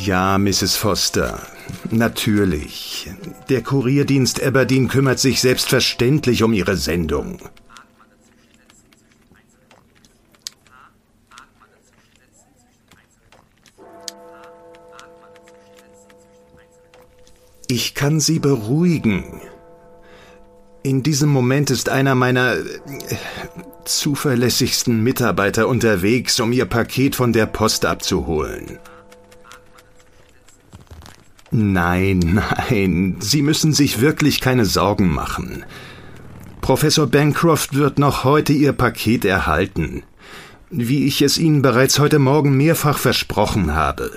Ja, Mrs. Foster, natürlich. Der Kurierdienst Aberdeen kümmert sich selbstverständlich um Ihre Sendung. Ich kann Sie beruhigen. In diesem Moment ist einer meiner zuverlässigsten Mitarbeiter unterwegs, um Ihr Paket von der Post abzuholen. Nein, Sie müssen sich wirklich keine Sorgen machen. Professor Bancroft wird noch heute Ihr Paket erhalten, wie ich es Ihnen bereits heute Morgen mehrfach versprochen habe.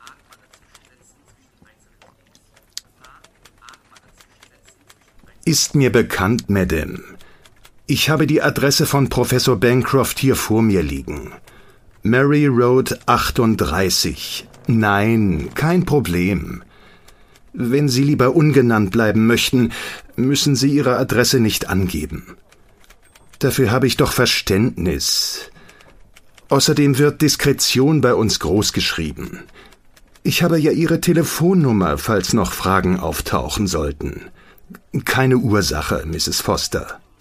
Ist mir bekannt, Madame. Ich habe die Adresse von Professor Bancroft hier vor mir liegen. Mary Road 38. Nein, kein Problem. Wenn Sie lieber ungenannt bleiben möchten, müssen Sie Ihre Adresse nicht angeben. Dafür habe ich doch Verständnis. Außerdem wird Diskretion bei uns großgeschrieben. Ich habe ja Ihre Telefonnummer, falls noch Fragen auftauchen sollten. Keine Ursache, Mrs. Foster.